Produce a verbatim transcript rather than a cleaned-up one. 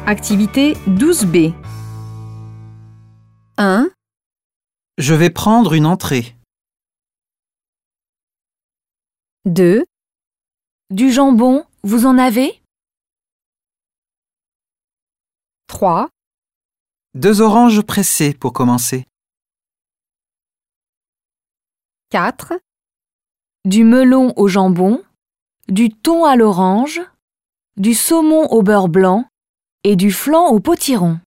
Activité douze B. un. Je vais prendre une entrée. deux. Du jambon, vous en avez? trois. Deux oranges pressées pour commencer. quatre. Du melon au jambon, du thon à l'orange, du saumon au beurre blanc et du flan au potiron.